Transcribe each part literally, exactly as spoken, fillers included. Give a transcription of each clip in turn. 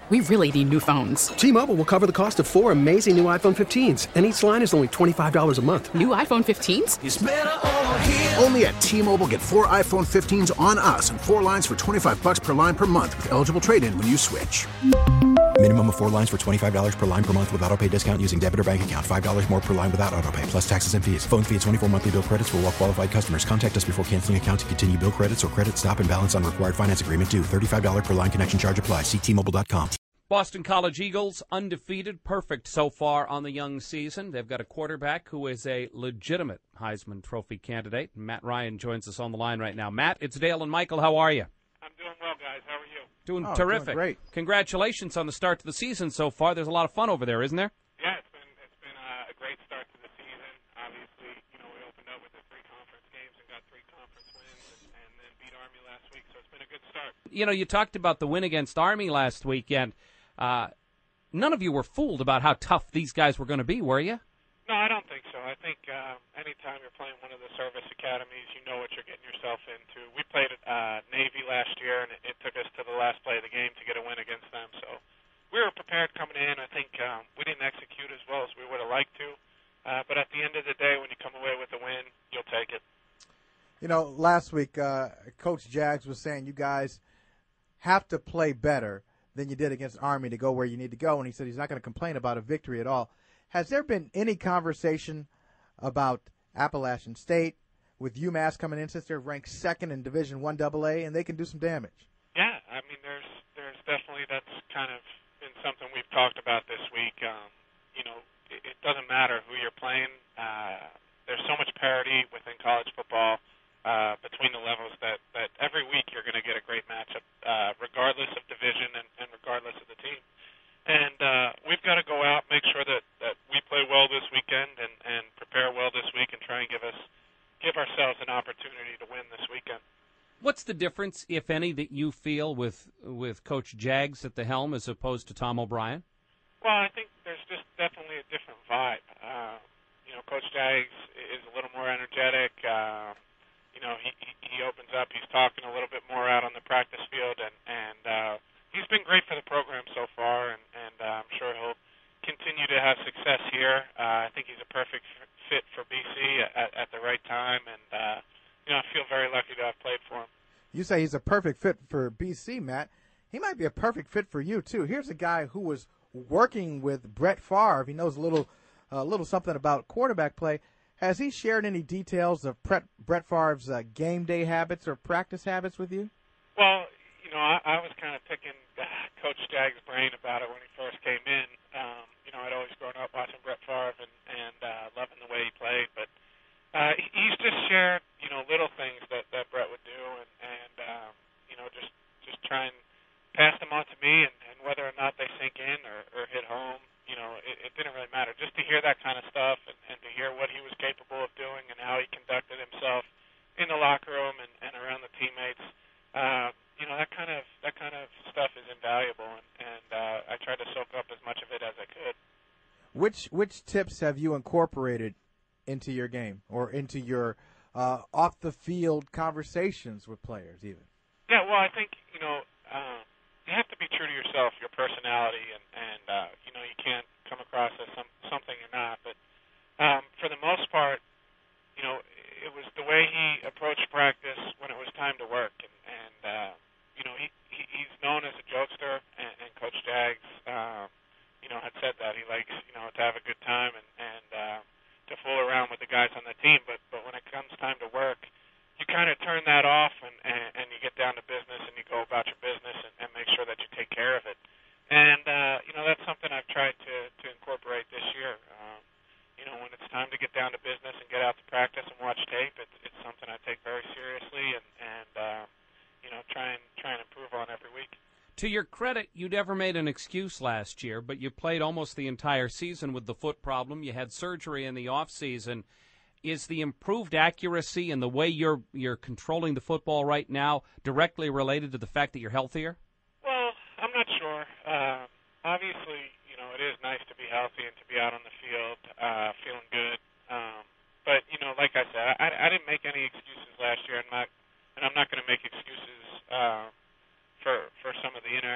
We really need new phones. T-Mobile will cover the cost of four amazing new iPhone fifteens, and each line is only twenty-five dollars a month. New iPhone fifteens? It's better over here. Only at T-Mobile, get four iPhone fifteens on us and four lines for twenty-five dollars per line per month with eligible trade-in when you switch. Minimum of four lines for twenty-five dollars per line per month with autopay discount using debit or bank account. five dollars more per line without autopay, plus taxes and fees. Phone fee at twenty-four monthly bill credits for well-qualified customers. Contact us before canceling account to continue bill credits or credit stop and balance on required finance agreement due. thirty-five dollars per line connection charge applies. See T Mobile dot com. Boston College Eagles undefeated, perfect so far on the young season. They've got a quarterback who is a legitimate Heisman Trophy candidate. Matt Ryan joins us on the line right now. Matt, it's Dale and Michael. How are you? I'm doing well, guys. How are you? Doing oh, terrific. Doing great. Congratulations on the start to the season so far. There's a lot of fun over there, isn't there? Yeah, it's been it's been uh, a great start to the season. Obviously, you know, we opened up with the three conference games and got three conference wins, and, and then beat Army last week. So it's been a good start. You know, you talked about the win against Army last weekend. Uh, none of you were fooled about how tough these guys were going to be, were you? No, I don't think so. I think uh, anytime you're playing one of the service academies, you know what you're getting yourself into. We played at uh, Navy last year, and it, it took us to the last play of the game to get a win against them. So we were prepared coming in. I think um, we didn't execute as well as we would have liked to. Uh, but at the end of the day, when you come away with a win, you'll take it. You know, last week, uh, Coach Jags was saying you guys have to play better than you did against Army to go where you need to go, and he said he's not going to complain about a victory at all. Has there been any conversation about Appalachian State with UMass coming in since they're ranked second in Division One double A and they can do some damage? Yeah, I mean, there's there's definitely that's kind of been something we've talked about this week. Um, you know, it, it doesn't matter who you're playing. Uh, there's so much parity within college football uh, between the levels that, that every week you're going to get a great matchup, uh, regardless of division and, and regardless of the team. And uh, we've got to go out, make sure that, that we play well this weekend and, and prepare well this week and try and give us give ourselves an opportunity to win this weekend. What's the difference, if any, that you feel with with Coach Jags at the helm as opposed to Tom O'Brien? Well, I think there's just definitely a different vibe. Uh, you know, Coach Jags is a little more energetic. Uh, you know, he, he opens up. He's talking a little bit more out on the practice field, and, and uh, he's been great for the program so far, and, and uh, I'm sure he'll continue to have success here. Uh, I think he's a perfect fit for B C at, at the right time, and uh, you know, I feel very lucky to have played for him. You say he's a perfect fit for B C, Matt. He might be a perfect fit for you, too. Here's a guy who was working with Brett Favre. He knows a little, a uh, little something about quarterback play. Has he shared any details of Brett, Brett Favre's uh, game day habits or practice habits with you? Well, you know, I, I was kind of picking uh, Coach Jags' brain about it when he first came in. Um, you know, I'd always grown up watching Brett Favre and, and uh, loving the way he played. But uh, he's just shared, you know, little things that, that Brett would do and, and um, you know, just, just try and pass them on to me. And, and whether or not they sink in or, or hit home, you know, it, it didn't really matter. Just to hear that kind of stuff and, and to hear what he was capable of doing and how he conducted himself in the locker room and, and around the teammates, uh, you know, that kind of that kind of stuff is invaluable, and, and uh, I tried to soak up as much of it as I could. Which which tips have you incorporated into your game or into your uh, off the field conversations with players, even? Yeah, well, I think you know uh, you have to be true to yourself, your personality, and and uh, you know you can't come across as some, something you're not. But um, for the most part, you know, it was the way he approached practice when it was time to work, and and. Uh, You know, he, he he's known as a jokester, and, and Coach Jags, uh, you know, had said that he likes, you know, to have a good time and and uh, to fool around with the guys on the team. But but when it comes time to work, you kind of turn that off, and, and and you get down to business, and you go about your business, and, and make sure that you take care of it. And uh, you know, that's something I've tried to to incorporate this year. Um, you know, when it's time to get down to business and get out to practice and watch tape, it's it's something I take very seriously, and and uh, you know, try and try and improve on every week. To your credit, you never made an excuse last year, but you played almost the entire season with the foot problem. You had surgery in the off season. Is the improved accuracy and the way you're you're controlling the football right now directly related to the fact that you're healthier? Well, I'm not sure. Uh, obviously, you know, it is nice to be healthy and to be out on the field, uh, feeling good. Um, but you know, like I said, I, I didn't make any excuses last year. I'm not. And I'm not going to make excuses uh, for for some of the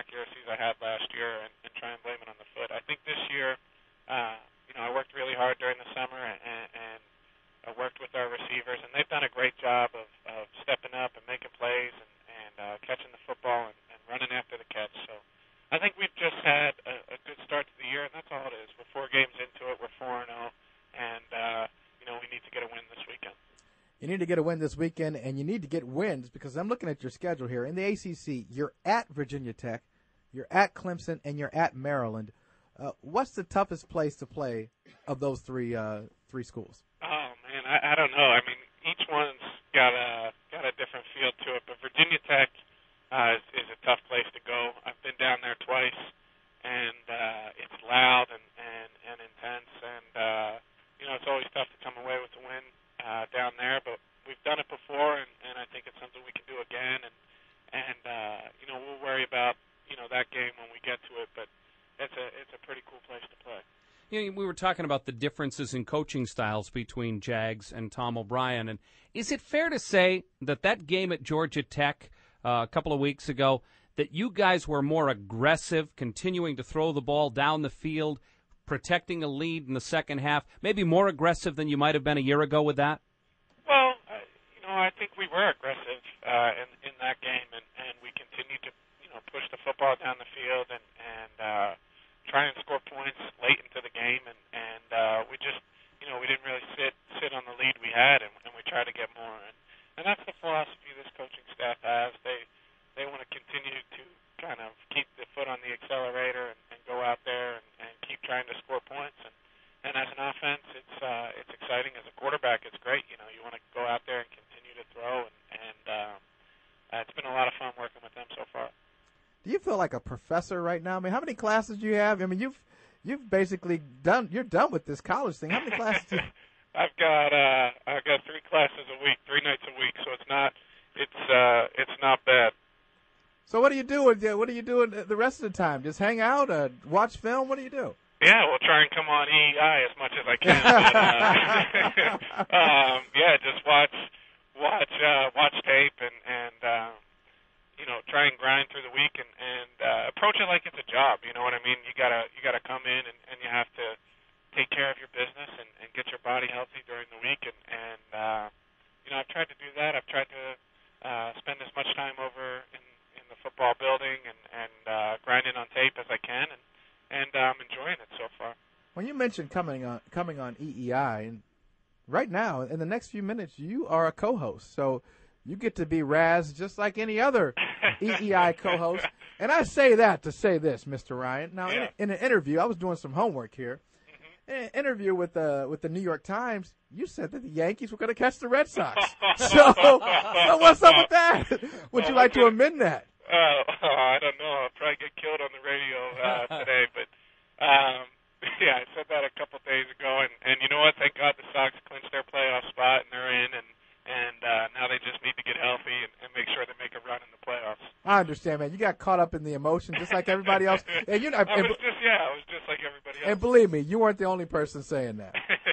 inaccuracies I had last year and, and try and blame it on the foot. I think this year, uh, you know, I worked really hard during the summer and, and I worked with our receivers, and they've done a great job of, of stepping up and making plays and, and uh, catching the football and, and running after the catch. So I think we've just had a, a good start to the year, and that's all it is. We're four games into it. We're four and oh, and, uh, you know, we need to get a win this weekend. You need to get a win this weekend, and you need to get wins because I'm looking at your schedule here. In the A C C, you're at Virginia Tech, you're at Clemson, and you're at Maryland. Uh, what's the toughest place to play of those three uh, three schools? Oh man, I, I don't know. I mean, each one's got a got a different feel to it. But Virginia Tech uh, is, is a tough place to go. I've been down there twice, and uh, it's loud and, and, and intense. And uh, you know, it's always tough to come away with a win uh, down there. But we've done it before, and, and I think it's something we can do again. And and uh, you know, we'll worry about you know that game when we get to it. But it's a it's a pretty cool place to play. You know, we were talking about the differences in coaching styles between Jags and Tom O'Brien, and is it fair to say that that game at Georgia Tech uh, a couple of weeks ago, that you guys were more aggressive, continuing to throw the ball down the field, protecting a lead in the second half, maybe more aggressive than you might have been a year ago with that? Well, uh, you know, I think we were aggressive uh, in, in that game, and, and we continued to, you know, push the football down the field and, and uh, try and score points late into the game, and, and uh, we just, you know, we didn't really sit sit on the lead we had, and, and we tried to get more. And, and that's the philosophy this coaching staff has. They they want to continue to kind of keep the foot on the accelerator and, and go out there and, and keep trying to score points. And, and as an offense, it's uh, it's exciting. As a quarterback, it's great. You know, you want to go out there and continue to throw, and, and um, uh, it's been a lot of fun working with them so far. Do you feel like a professor right now? I mean, how many classes do you have? I mean, you've you've basically done. You're done with this college thing. How many classes? Do you... I've got uh, I've got three classes a week, three nights a week. So it's not it's uh, it's not bad. So what do you do? With, what are you doing the rest of the time? Just hang out, uh, watch film. What do you do? Yeah, we'll try and come on E E I as much as I can. But, uh, um, yeah, just watch watch uh, watch tape and and. Uh, you know, try and grind through the week and, and uh, approach it like it's a job. You know what I mean? You gotta you gotta come in and, and you have to take care of your business and, and get your body healthy during the week. And, and uh, you know, I've tried to do that. I've tried to uh, spend as much time over in, in the football building and, and uh, grinding on tape as I can, and and I'm um, enjoying it so far. When you mentioned coming on coming on E E I, and right now in the next few minutes you are a co-host, so you get to be Raz just like any other E E I co-host. And I say that to say this, Mister Ryan. Now, yeah. in, in an interview, I was doing some homework here. Mm-hmm. In an interview with the with the New York Times, you said that the Yankees were going to catch the Red Sox. so, so what's up with that? Would you well, like to amend that? Uh, oh, I don't know. I'll probably get killed on the radio uh, today. But, um, yeah, I said that a couple days ago. And, and you know what? Thank God the Sox clinched their playoff spot, and they're in. And And uh, now they just need to get healthy and, and make sure they make a run in the playoffs. I understand, man. You got caught up in the emotion just like everybody else. And you know, I and, was just, yeah, I was just like everybody else. And believe me, you weren't the only person saying that.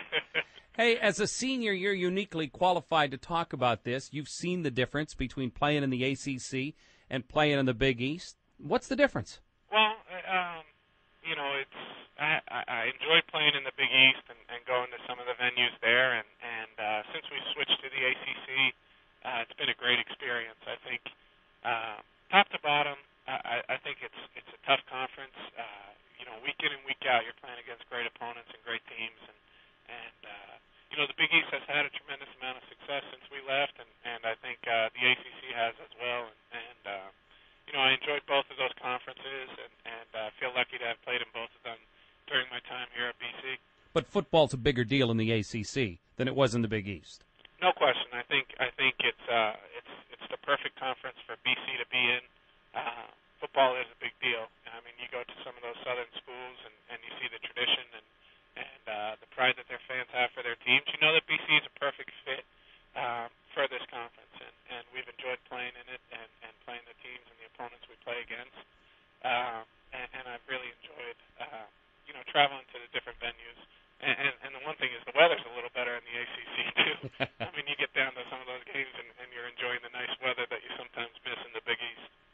Hey, as a senior, you're uniquely qualified to talk about this. You've seen the difference between playing in the A C C and playing in the Big East. What's the difference? Well, um, you know, it's I, I enjoy playing in the Big East and, and going to some of the venues there. And, and uh, since we switched to the A C C, uh, it's been a great experience. I think uh, top to bottom, I, I think it's it's a tough conference. Uh, you know, week in and week out, you're playing against great opponents and great teams. And, and uh, you know, the Big East has had a tremendous amount of success since we left, and, and I think uh, the A C C has as well. And, and uh, you know, I enjoyed both of those conferences, and, and uh, feel lucky to have played in both of them during my time here at B C. But football's a bigger deal in the A C C than it was in the Big East. No question. I think I think it's uh, it's it's the perfect conference for B C to be in. Uh, football is a big deal. I mean, you go to some of those southern schools and, and you see the tradition and and uh, the pride that their fans have for their teams. You know that B C is a perfect fit um, for this conference, and, and we've enjoyed playing in it and, and playing the teams and the opponents we play against. Um, and, and I've really enjoyed. Uh, you know, traveling to the different venues. And, and, and the one thing is the weather's a little better in the A C C, too. I mean, you get down to some of those games and, and you're enjoying the nice weather that you sometimes miss in the Big East.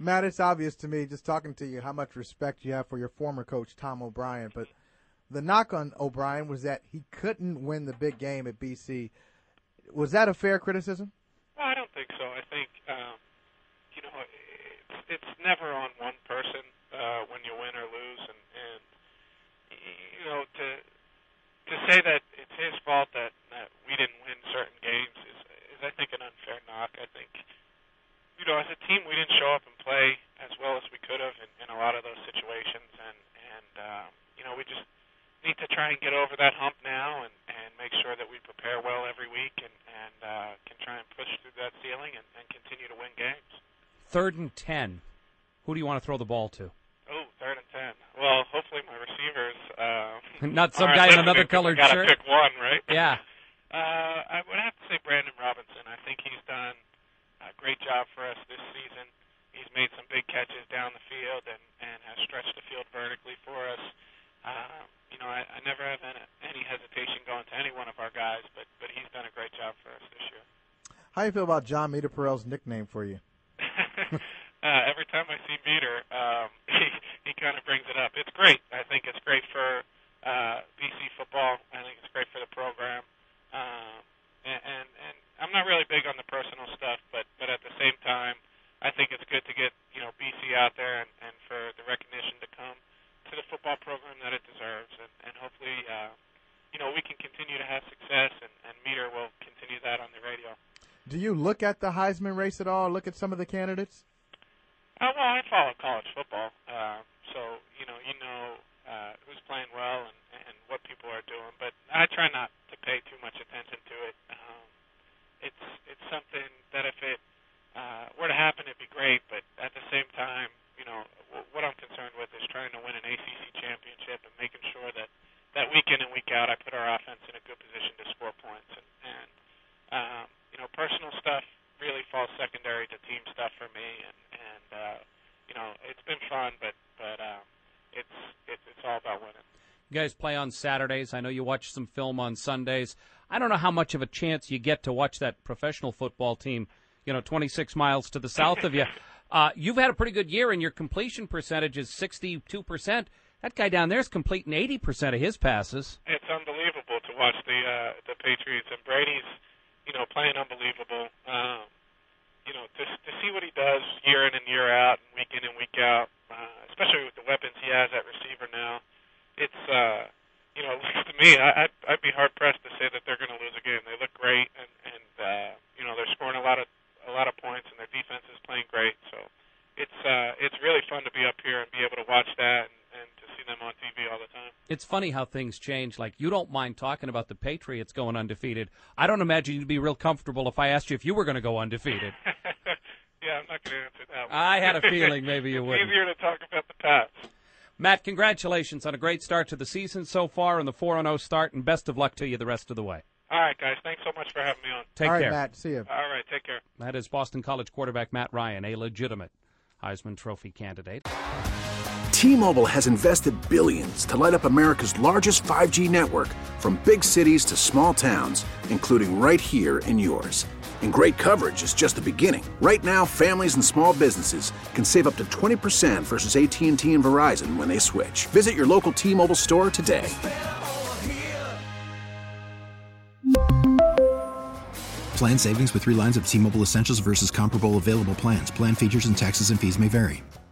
Matt, it's obvious to me, just talking to you, how much respect you have for your former coach, Tom O'Brien. But the knock on O'Brien was that he couldn't win the big game at B C. Was that a fair criticism? Well, I don't think so. I think, um, you know, it's, it's never on one person uh, when you win or lose. And, and you know, to to say that it's his fault that, that we didn't win certain games is, is, I think, an unfair knock. I think, you know, as a team, we didn't show up and play as well as we could have in, in a lot of those situations. And, and um, you know, we just need to try and get over that hump now and, and make sure that we prepare well every week and, and uh, can try and push through that ceiling and, and continue to win games. Third and ten. Who do you want to throw the ball to? Oh, third and ten. Well, hopefully my receivers. Uh, Not some guy in another colored gotta shirt. Pick one, right? Yeah. Uh, I would have to say Brandon Robinson. I think he's done a great job for us this season. He's made some big catches down the field and, and has stretched the field vertically for us. Uh, you know, I, I never have any, any hesitation going to any one of our guys, but, but he's done a great job for us this year. How do you feel about John Meterparel's nickname for you? uh, every time I see Meter, um, he, he kind of brings it up. It's great. I think it's great for uh, B C football. I think it's great for the program. Um, and, and, and I'm not really big on the personal stuff, but, but at the same time, I think it's good to get, you know, B C out there and, and for the recognition to come to the football program that it deserves. And, and hopefully, uh, you know, we can continue to have success, and, and Meter will continue that on the radio. Do you look at the Heisman race at all? Look at some of the candidates? Uh, well, I follow college football, uh, so, you know, you know uh, who's playing well and, and what people are doing. But I try not to pay too much attention to it. Um, it's it's something that if it uh, were to happen, it'd be great. But at the same time, you know, w- what I'm concerned with is trying to win an A C C championship and making sure that, that week in and week out I put our offense in a good position to score points. And, and um, you know, personal stuff really falls secondary to team stuff for me. And, and uh, you know, it's been fun, but, but um, it's, it's, it's all about winning. You guys play on Saturdays. I know you watch some film on Sundays. I don't know how much of a chance you get to watch that professional football team, you know, twenty-six miles to the south of you. Uh, you've had a pretty good year, and your completion percentage is sixty-two percent. That guy down there is completing eighty percent of his passes. It's unbelievable to watch the uh, the Patriots, and Brady's, you know, playing unbelievable. Um, you know, to, to see what he does year in and year out, and week in and week out, uh, especially with the weapons he has at receiver now, it's, uh, you know, at least to me, I, I'd, I'd be hard-pressed to say that they're going to lose a game. They look great, and, and uh, you know, they're scoring a lot of a lot of points, and their defense is playing great. So it's uh, it's really fun to be up here and be able to watch that and, and to see them on T V all the time. It's funny how things change. Like, you don't mind talking about the Patriots going undefeated. I don't imagine you'd be real comfortable if I asked you if you were going to go undefeated. Yeah, I'm not going to answer that one. I had a feeling maybe you would. It's easier to talk about the Pats. Matt, congratulations on a great start to the season so far and the four and oh start, and best of luck to you the rest of the way. All right, guys. Thanks so much for having me on. Take All right, care. Matt. See you. All right, take care. That is Boston College quarterback Matt Ryan, a legitimate Heisman Trophy candidate. T-Mobile has invested billions to light up America's largest five G network, from big cities to small towns, including right here in yours. And great coverage is just the beginning. Right now, families and small businesses can save up to twenty percent versus A T and T and Verizon when they switch. Visit your local T-Mobile store today. Plan savings with three lines of T-Mobile Essentials versus comparable available plans. Plan features and taxes and fees may vary.